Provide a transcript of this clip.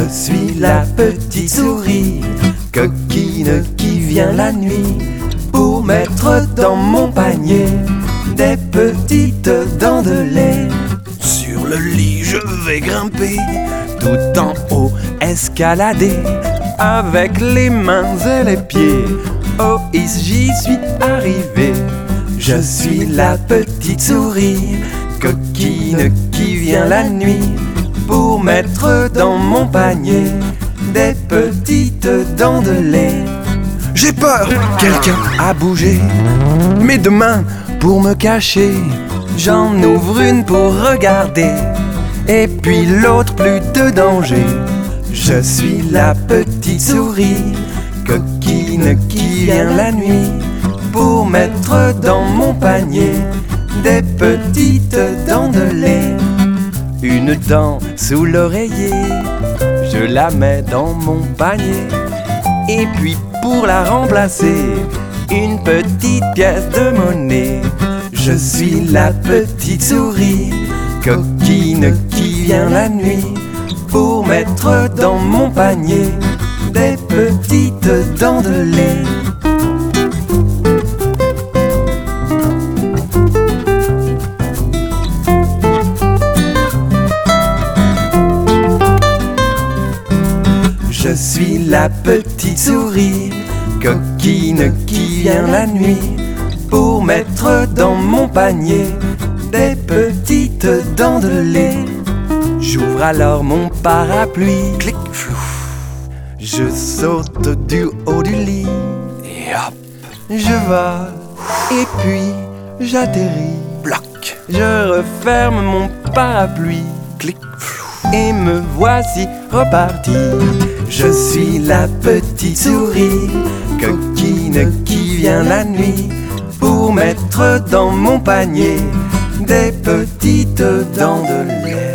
Je suis la petite souris coquine qui vient la nuit pour mettre dans mon panier des petites dents de lait. Sur le lit je vais grimper, tout en haut escalader, avec les mains et les pieds. Oh, j'y suis arrivé. Je suis la petite souris coquine qui vient la nuit pour mettre dans mon panier des petites dents de lait. J'ai peur, quelqu'un a bougé mes deux mains pour me cacher. J'en ouvre une pour regarder, et puis l'autre, plus de danger. Je suis la petite souris coquine qui vient la nuit pour mettre dans mon panier des petites dents de lait. Une dent sous l'oreiller, je la mets dans mon panier. Et puis pour la remplacer, une petite pièce de monnaie. Je suis la petite souris coquine qui vient la nuit pour mettre dans mon panier des petites dents de lait. Je suis la petite souris coquine qui vient la nuit pour mettre dans mon panier des petites dents de lait. J'ouvre alors mon parapluie, clic, flouf. Je saute du haut du lit, et hop, je vole, et puis j'atterris, bloc. Je referme mon parapluie, clic, flouf, et me voici reparti. Je suis la petite souris coquine qui vient la nuit pour mettre dans mon panier des petites dents de lait.